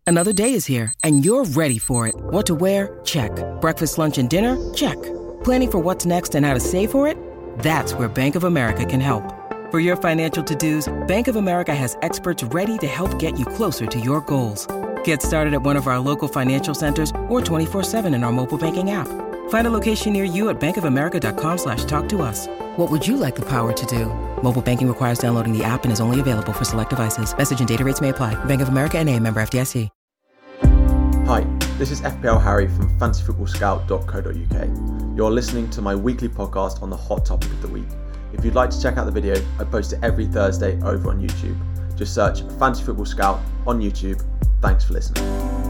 Another day is here, and you're ready for it. What to wear? Check. Breakfast, lunch, and dinner? Check. Planning for what's next and how to save for it? That's where Bank of America can help. For your financial to-dos, Bank of America has experts ready to help get you closer to your goals. Get started at one of our local financial centers or 24/7 in our mobile banking app. Find a location near you at bankofamerica.com/talktous. What would you like the power to do? Mobile banking requires downloading the app and is only available for select devices. Message and data rates may apply. Bank of America N.A., member FDIC. Hi, this is FPL Harry from fantasyfootballscout.co.uk. You're listening to my weekly podcast on the hot topic of the week. If you'd like to check out the video, I post it every Thursday over on YouTube. Just search Fantasy Football Scout on YouTube. Thanks for listening.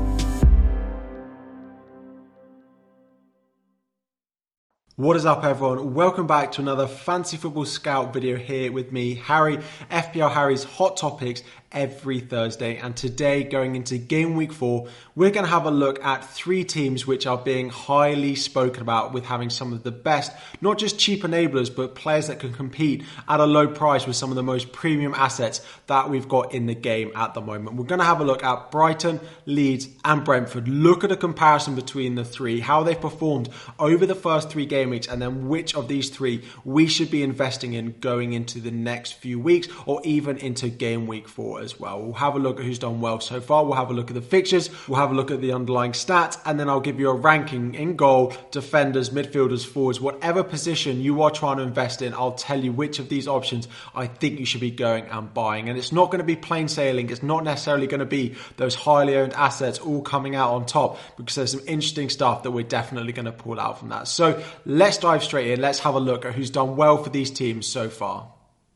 What is up, everyone? Welcome back to another Fantasy Football Scout video here with me, Harry, FPL Harry's Hot Topics every Thursday. And today, going into game week 4, we're going to have a look at 3 teams which are being highly spoken about with having some of the best, not just cheap enablers, but players that can compete at a low price with some of the most premium assets that we've got in the game at the moment. We're going to have a look at Brighton, Leeds and Brentford. Look at a comparison between the 3, how they've performed over the first 3 game weeks, and then which of these 3 we should be investing in going into the next few weeks or even into game week 4 as well. We'll have a look at who's done well so far. We'll have a look at the fixtures. We'll have a look at the underlying stats, and then I'll give you a ranking in goal, defenders, midfielders, forwards, whatever position you are trying to invest in. I'll tell you which of these options I think you should be going and buying. And it's not going to be plain sailing. It's not necessarily going to be those highly owned assets all coming out on top, because there's some interesting stuff that we're definitely going to pull out from that. So let's dive straight in. Let's have a look at who's done well for these teams so far.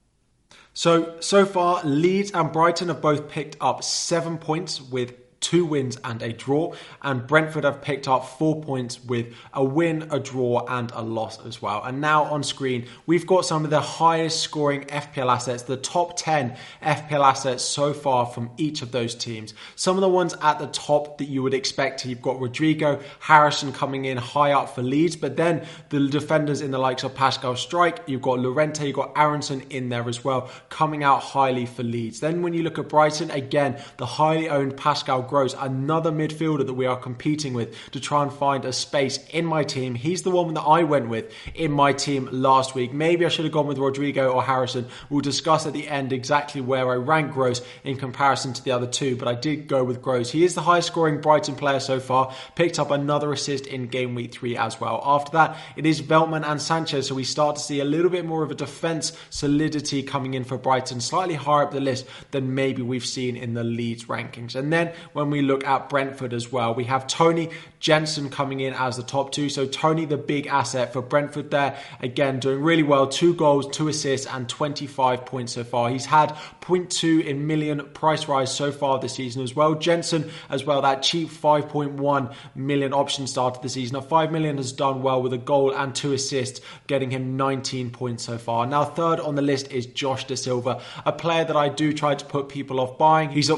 So far, Leeds and Brighton have both picked up 7 points with 2 wins and a draw, and Brentford have picked up 4 points with a win, a draw and a loss as well. And now on screen we've got some of the highest scoring FPL assets, the top 10 FPL assets so far from each of those teams. Some of the ones at the top that you would expect, you've got Rodrigo, Harrison coming in high up for Leeds, but then the defenders in the likes of Pascal Struijk, you've got Llorente, you've got Aronson in there as well, coming out highly for Leeds. Then when you look at Brighton, again, the highly owned Pascal Gross, another midfielder that we are competing with to try and find a space in my team. He's the one that I went with in my team last week. Maybe I should have gone with Rodrigo or Harrison. We'll discuss at the end exactly where I rank Gross in comparison to the other 2, but I did go with Gross. He is the highest scoring Brighton player so far, picked up another assist in game week 3 as well. After that, it is Veltman and Sanchez, so we start to see a little bit more of a defence solidity coming in for Brighton, slightly higher up the list than maybe we've seen in the Leeds rankings. And then when we look at Brentford as well, we have Tony, Jensen coming in as the top 2. So Tony, the big asset for Brentford there, again doing really well, 2 goals, 2 assists and 25 points so far. He's had 0.2 in million price rise so far this season as well. Jensen as well, that cheap 5.1 million option start of the season. At 5 million has done well with a goal and 2 assists, getting him 19 points so far. Now third on the list is Josh Da Silva, a player that I do try to put people off buying. He's at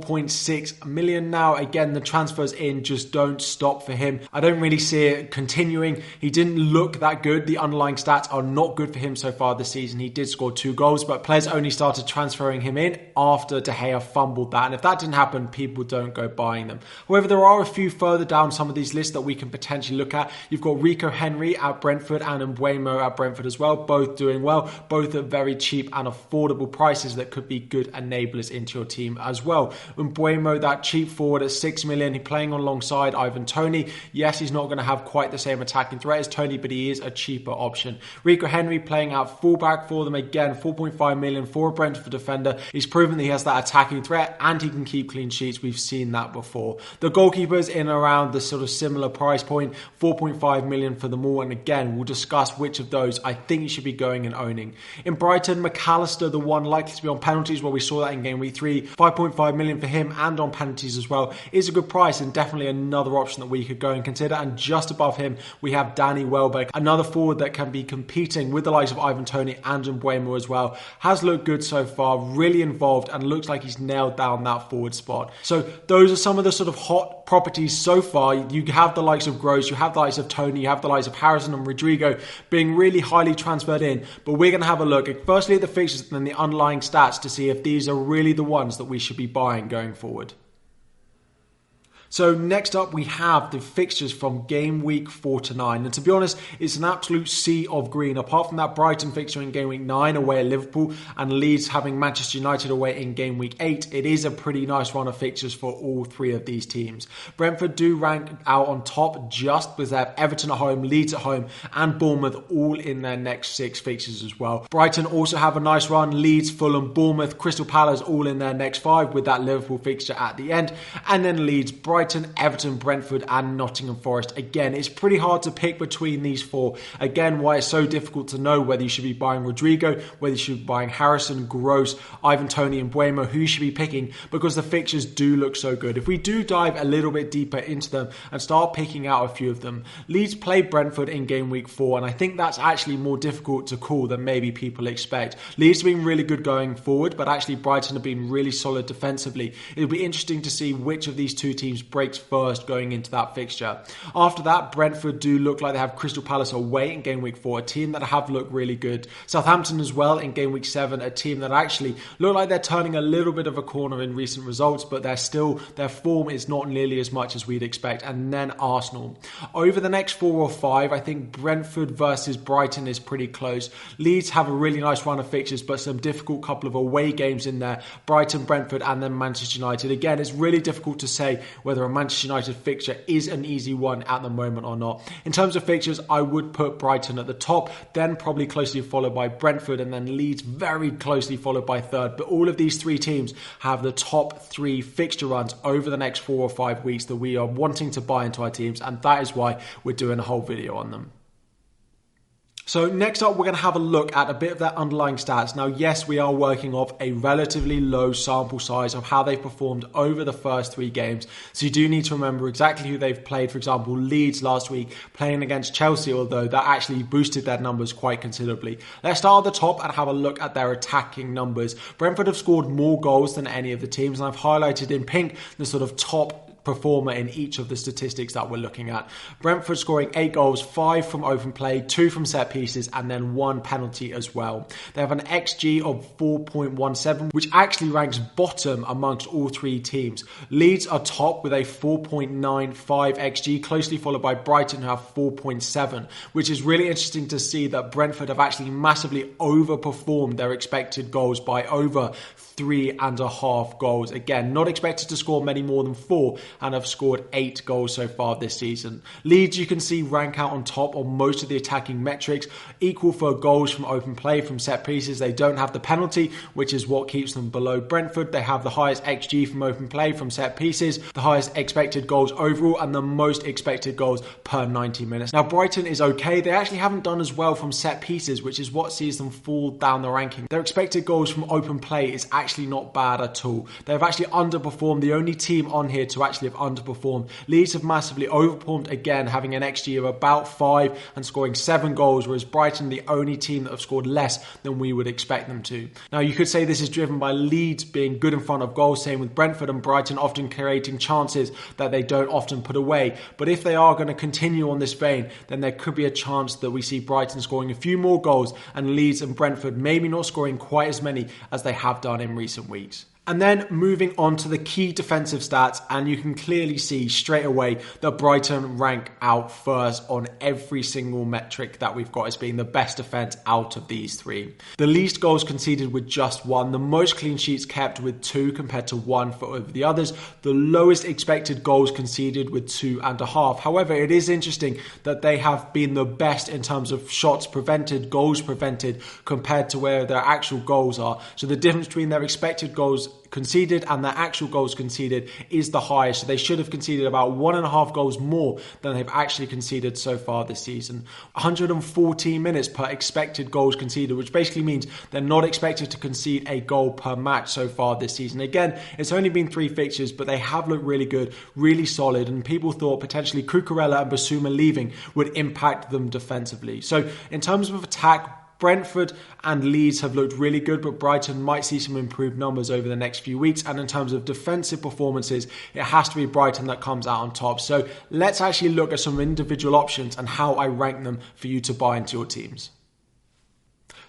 4.6 million now. Again, the transfers in just don't stop for him. I don't really see it continuing. He didn't look that good. The underlying stats are not good for him so far this season. He did score 2 goals, but players only started transferring him in after De Gea fumbled that. And if that didn't happen, people don't go buying them. However, there are a few further down some of these lists that we can potentially look at. You've got Rico Henry at Brentford and Mbeumo at Brentford as well, both doing well, both at very cheap and affordable prices that could be good enablers into your team as well. Mbeumo, that cheap forward at 6 million, he's playing alongside Ivan Toney. Yes, he's not going to have quite the same attacking threat as Toney, but he is a cheaper option. Rico Henry playing out fullback for them, again 4.5 million for a Brentford defender. He's proven that he has that attacking threat and he can keep clean sheets. We've seen that before. The goalkeepers in around the sort of similar price point, 4.5 million for them all, and again we'll discuss which of those I think you should be going and owning. In Brighton, McAllister, the one likely to be on penalties, well, we saw that in game week 3, 5.5 million for him and on penalties as well, is a good price and definitely another option that we could go and consider. And just above him we have Danny Welbeck, another forward that can be competing with the likes of Ivan Toney and Mbeumo as well. Has looked good so far, really involved, and looks like he's nailed down that forward spot. So those are some of the sort of hot properties so far. You have the likes of Gross, you have the likes of Toney, you have the likes of Harrison and Rodrigo being really highly transferred in, but we're going to have a look firstly at the fixtures and then the underlying stats to see if these are really the ones that we should be buying going forward. So next up, we have the fixtures from game week 4 to 9. And to be honest, it's an absolute sea of green. Apart from that Brighton fixture in game week 9 away at Liverpool and Leeds having Manchester United away in game week 8, it is a pretty nice run of fixtures for all three of these teams. Brentford do rank out on top just with their Everton at home, Leeds at home and Bournemouth all in their next 6 fixtures as well. Brighton also have a nice run. Leeds, Fulham, Bournemouth, Crystal Palace all in their next 5 with that Liverpool fixture at the end. And then Leeds, Brighton, Everton, Brentford and Nottingham Forest. Again, it's pretty hard to pick between these 4. Again, why it's so difficult to know whether you should be buying Rodrigo, whether you should be buying Harrison, Gross, Ivan Toney and Mbeumo, who you should be picking, because the fixtures do look so good. If we do dive a little bit deeper into them and start picking out a few of them, Leeds played Brentford in game week 4 and I think that's actually more difficult to call than maybe people expect. Leeds have been really good going forward, but actually Brighton have been really solid defensively. It'll be interesting to see which of these two teams breaks first going into that fixture. After that, Brentford do look like they have Crystal Palace away in game week 4, a team that have looked really good. Southampton as well in game week 7, a team that actually look like they're turning a little bit of a corner in recent results, but their form is not nearly as much as we'd expect. And then Arsenal. Over the next 4 or 5, I think Brentford versus Brighton is pretty close. Leeds have a really nice run of fixtures, but some difficult couple of away games in there. Brighton, Brentford and then Manchester United. Again, it's really difficult to say whether a Manchester United fixture is an easy one at the moment or not. In terms of fixtures, I would put Brighton at the top, then probably closely followed by Brentford and then Leeds very closely followed by third. But all of these 3 teams have the top 3 fixture runs over the next 4 or 5 weeks that we are wanting to buy into our teams, and that is why we're doing a whole video on them. So next up, we're going to have a look at a bit of their underlying stats. Now, yes, we are working off a relatively low sample size of how they've performed over the first 3 games. So you do need to remember exactly who they've played. For example, Leeds last week playing against Chelsea, although that actually boosted their numbers quite considerably. Let's start at the top and have a look at their attacking numbers. Brentford have scored more goals than any of the teams, and I've highlighted in pink the sort of top performer in each of the statistics that we're looking at. Brentford scoring 8 goals, 5 from open play, 2 from set pieces, and then 1 penalty as well. They have an XG of 4.17, which actually ranks bottom amongst all 3 teams. Leeds are top with a 4.95 XG, closely followed by Brighton, who have 4.7, which is really interesting to see that Brentford have actually massively overperformed their expected goals by over 3.5 goals. Again, not expected to score many more than 4 and have scored 8 goals so far this season. Leeds, you can see, rank out on top on most of the attacking metrics, equal for goals from open play, from set pieces. They don't have the penalty, which is what keeps them below Brentford. They have the highest XG from open play, from set pieces, the highest expected goals overall, and the most expected goals per 90 minutes. Now, Brighton is okay. They actually haven't done as well from set pieces, which is what sees them fall down the ranking. Their expected goals from open play is actually not bad at all. They've actually underperformed. The only team on here to actually have underperformed. Leeds have massively overperformed again, having an XG of about 5 and scoring 7 goals, whereas Brighton the only team that have scored less than we would expect them to. Now, you could say this is driven by Leeds being good in front of goals, same with Brentford, and Brighton often creating chances that they don't often put away. But if they are going to continue on this vein, then there could be a chance that we see Brighton scoring a few more goals and Leeds and Brentford maybe not scoring quite as many as they have done in recent weeks. And then moving on to the key defensive stats, and you can clearly see straight away that Brighton rank out first on every single metric that we've got as being the best defence out of these 3. The least goals conceded with just 1, the most clean sheets kept with 2 compared to 1 for over the others, the lowest expected goals conceded with 2.5. However, it is interesting that they have been the best in terms of shots prevented, goals prevented, compared to where their actual goals are. So the difference between their expected goals conceded and their actual goals conceded is the highest. So they should have conceded about 1.5 goals more than they've actually conceded so far this season. 114 minutes per expected goals conceded, which basically means they're not expected to concede a goal per match so far this season. Again, it's only been 3 fixtures, but they have looked really good, really solid, and people thought potentially Cucurella and Bissouma leaving would impact them defensively. So in terms of attack, Brentford and Leeds have looked really good, but Brighton might see some improved numbers over the next few weeks. And in terms of defensive performances, it has to be Brighton that comes out on top. So let's actually look at some individual options and how I rank them for you to buy into your teams.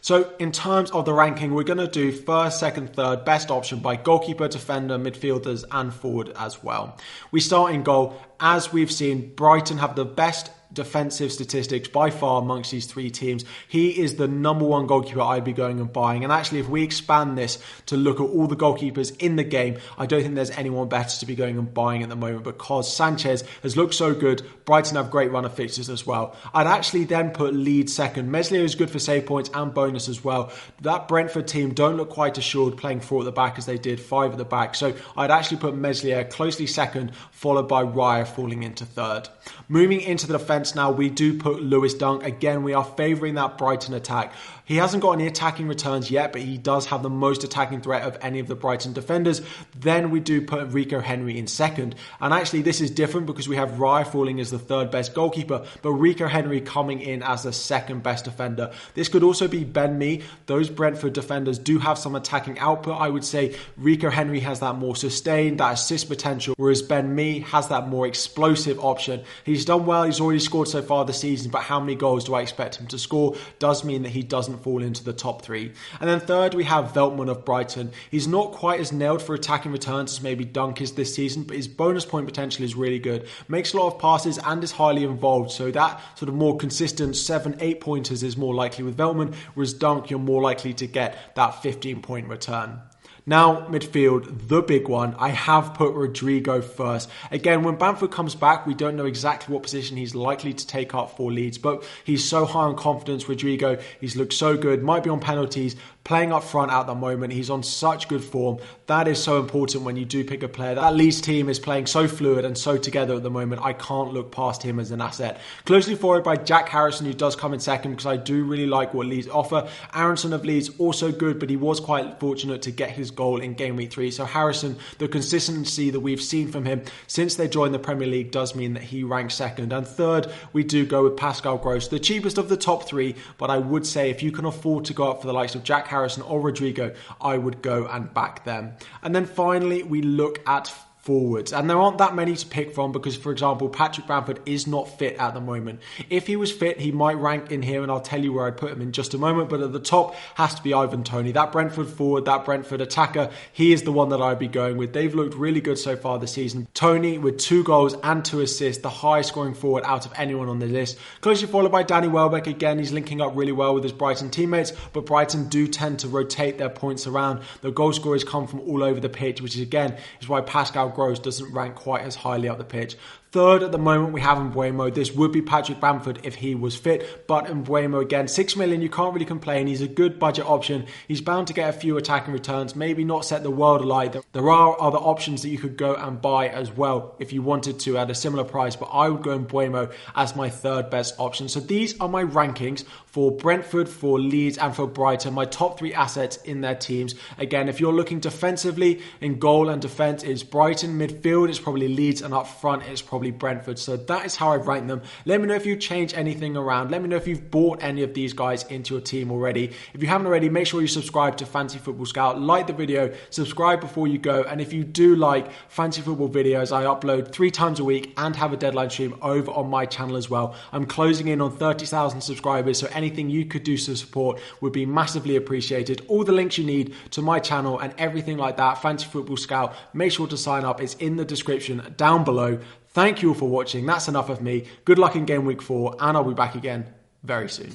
So in terms of the ranking, we're going to do first, second, third, best option by goalkeeper, defender, midfielders and forward as well. We start in goal. As we've seen, Brighton have the best defensive statistics by far amongst these three teams. He is the number one goalkeeper I'd be going and buying. And actually, if we expand this to look at all the goalkeepers in the game, I don't think there's anyone better to be going and buying at the moment, because Sanchez has looked so good. Brighton have great run of fixtures as well. I'd actually then put Leeds second. Meslier is good for save points and bonus as well. That Brentford team don't look quite assured playing 4 at the back as they did 5 at the back. So I'd actually put Meslier closely second, followed by Raya falling into third. Moving into the defence now, we do put Lewis Dunk. Again, we are favouring that Brighton attack. He hasn't got any attacking returns yet, but he does have the most attacking threat of any of the Brighton defenders. Then we do put Rico Henry in second. And actually, this is different because we have Raya falling as the third best goalkeeper, but Rico Henry coming in as the second best defender. This could also be Ben Mee. Those Brentford defenders do have some attacking output. I would say Rico Henry has that more sustained, that assist potential, whereas Ben Mee has that more explosive option. He's done well. He's already scored so far this season, but how many goals do I expect him to score? Does mean that he doesn't fall into the top 3. And then third, we have Veltman of Brighton. He's not quite as nailed for attacking returns as maybe Dunk is this season, but his bonus point potential is really good. Makes a lot of passes and is highly involved, so that sort of more consistent 7-8 pointers is more likely with Veltman, whereas Dunk, you're more likely to get that 15-point return. Now, midfield, the big one. I have put Rodrigo first. Again, when Bamford comes back, we don't know exactly what position he's likely to take up for Leeds, but he's so high on confidence, Rodrigo. He's looked so good, might be on penalties, playing up front at the moment. He's on such good form. That is so important when you do pick a player. That Leeds team is playing so fluid and so together at the moment. I can't look past him as an asset. Closely followed by Jack Harrison, who does come in second because I do really like what Leeds offer. Aronson of Leeds, also good, but he was quite fortunate to get his goal in game week 3. So Harrison, the consistency that we've seen from him since they joined the Premier League does mean that he ranks second. And third, we do go with Pascal Gross, the cheapest of the top 3, but I would say if you can afford to go up for the likes of Jack Harrison or Rodrigo, I would go and back them. And then finally, we look at forwards, and there aren't that many to pick from because, for example, Patrick Bamford is not fit at the moment. If he was fit, he might rank in here, and I'll tell you where I'd put him in just a moment, but at the top has to be Ivan Toney. That Brentford forward, that Brentford attacker, he is the one that I'd be going with. They've looked really good so far this season. Toney with 2 goals and 2 assists, the highest scoring forward out of anyone on the list. Closely followed by Danny Welbeck. Again, he's linking up really well with his Brighton teammates, but Brighton do tend to rotate their points around. The goal scorers come from all over the pitch, which is again is why Pascal Gross doesn't rank quite as highly up the pitch. Third at the moment, we have Mbeumo. This would be Patrick Bamford if he was fit, but Mbeumo again, 6 million, you can't really complain. He's a good budget option. He's bound to get a few attacking returns, maybe not set the world alight. There are other options that you could go and buy as well if you wanted to at a similar price, but I would go Mbeumo as my third best option. So these are my rankings for Brentford, for Leeds and for Brighton, my top 3 assets in their teams. Again, if you're looking defensively, in goal and defence, it's Brighton. Midfield, it's probably Leeds, and up front, it's probably Brentford. So that is how I've ranked them. Let me know if you change anything around. Let me know if you've bought any of these guys into your team already. If you haven't already, make sure you subscribe to Fantasy Football Scout. Like the video, subscribe before you go. And if you do like fantasy football videos, I upload 3 times a week and have a deadline stream over on my channel as well. I'm closing in on 30,000 subscribers, so anything you could do to support would be massively appreciated. All the links you need to my channel and everything like that, Fantasy Football Scout, make sure to sign up. It's in the description down below. Thank you all for watching. That's enough of me. Good luck in game week 4, and I'll be back again very soon.